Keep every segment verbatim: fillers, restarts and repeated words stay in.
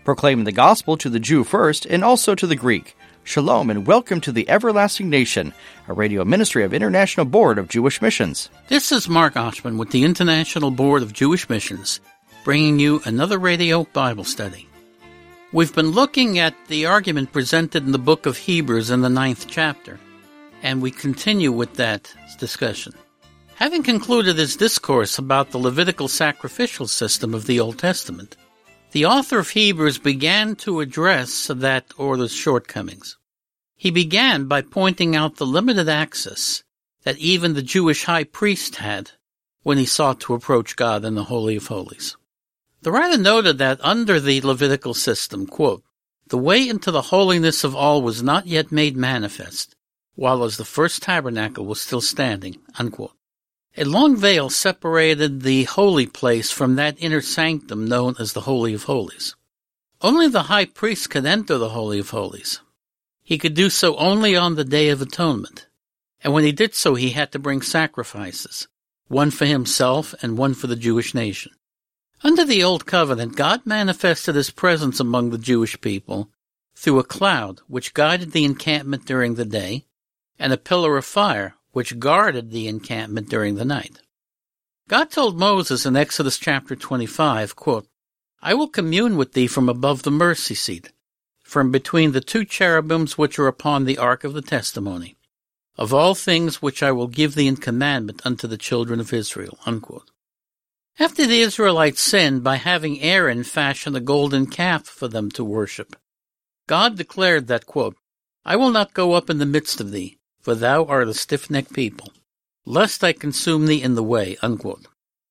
proclaiming the gospel to the Jew first and also to the Greek. Shalom and welcome to the Everlasting Nation, a radio ministry of International Board of Jewish Missions. This is Mark Oshman with the International Board of Jewish Missions, bringing you another radio Bible study. We've been looking at the argument presented in the book of Hebrews in the ninth chapter, and we continue with that discussion. Having concluded his discourse about the Levitical sacrificial system of the Old Testament, the author of Hebrews began to address that order's shortcomings. He began by pointing out the limited access that even the Jewish high priest had when he sought to approach God in the Holy of Holies. The writer noted that under the Levitical system, quote, the way into the holiness of all was not yet made manifest, while as the first tabernacle was still standing, unquote. A long veil separated the holy place from that inner sanctum known as the Holy of Holies. Only the high priest could enter the Holy of Holies. He could do so only on the Day of Atonement, and when he did so he had to bring sacrifices, one for himself and one for the Jewish nation. Under the Old Covenant, God manifested his presence among the Jewish people through a cloud which guided the encampment during the day, and a pillar of fire which guarded the encampment during the night. God told Moses in Exodus chapter twenty-five, quote, I will commune with thee from above the mercy seat, from between the two cherubims which are upon the ark of the testimony, of all things which I will give thee in commandment unto the children of Israel, unquote. After the Israelites sinned by having Aaron fashion a golden calf for them to worship, God declared that, quote, I will not go up in the midst of thee, for thou art a stiff-necked people, lest I consume thee in the way, unquote.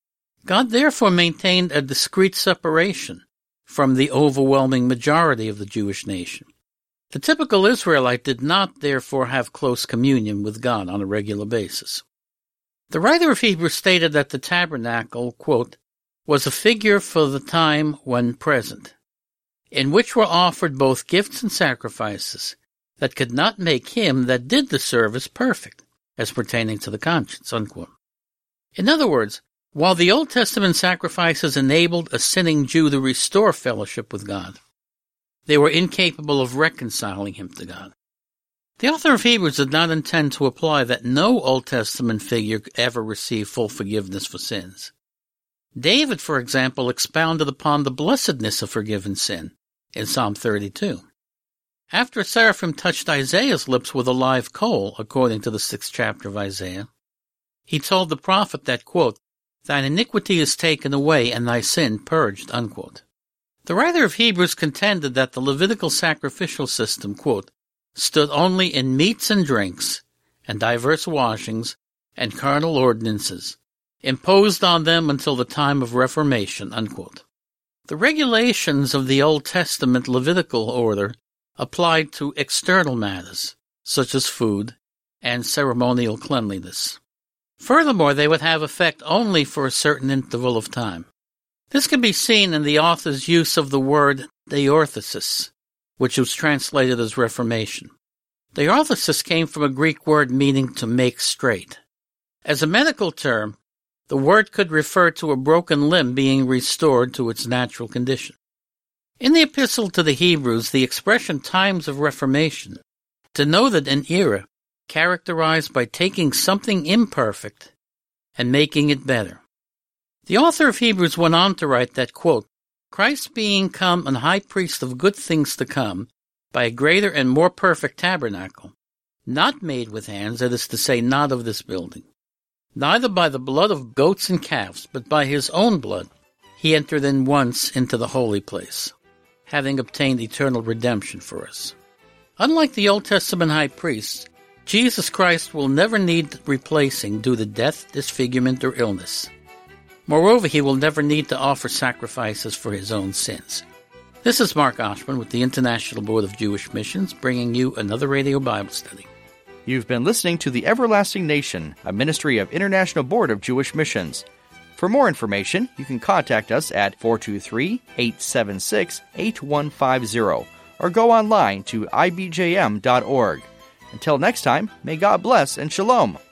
God therefore maintained a discreet separation from the overwhelming majority of the Jewish nation. The typical Israelite did not therefore have close communion with God on a regular basis. The writer of Hebrews stated that the tabernacle, quote, was a figure for the time when present, in which were offered both gifts and sacrifices, that could not make him that did the service perfect, as pertaining to the conscience, unquote. In other words, while the Old Testament sacrifices enabled a sinning Jew to restore fellowship with God, they were incapable of reconciling him to God. The author of Hebrews did not intend to imply that no Old Testament figure ever received full forgiveness for sins. David, for example, expounded upon the blessedness of forgiven sin in Psalm thirty-two. After a seraphim touched Isaiah's lips with a live coal, according to the sixth chapter of Isaiah, he told the prophet that, quote, thine iniquity is taken away and thy sin purged, unquote. The writer of Hebrews contended that the Levitical sacrificial system, quote, stood only in meats and drinks, and diverse washings, and carnal ordinances, imposed on them until the time of Reformation, unquote. The regulations of the Old Testament Levitical order applied to external matters, such as food and ceremonial cleanliness. Furthermore, they would have effect only for a certain interval of time. This can be seen in the author's use of the word diorthesis, which was translated as reformation. Diorthesis came from a Greek word meaning to make straight. As a medical term, the word could refer to a broken limb being restored to its natural condition. In the Epistle to the Hebrews, the expression times of reformation denoted an era characterized by taking something imperfect and making it better. The author of Hebrews went on to write that, quote, Christ being come an high priest of good things to come, by a greater and more perfect tabernacle, not made with hands, that is to say, not of this building, neither by the blood of goats and calves, but by his own blood, he entered in once into the holy place, having obtained eternal redemption for us. Unlike the Old Testament high priests, Jesus Christ will never need replacing due to death, disfigurement, or illness. Moreover, he will never need to offer sacrifices for his own sins. This is Mark Oshman with the International Board of Jewish Missions, bringing you another radio Bible study. You've been listening to The Everlasting Nation, a ministry of International Board of Jewish Missions. For more information, you can contact us at four two three, eight seven six, eight one five zero or go online to I B J M dot org. Until next time, may God bless and shalom.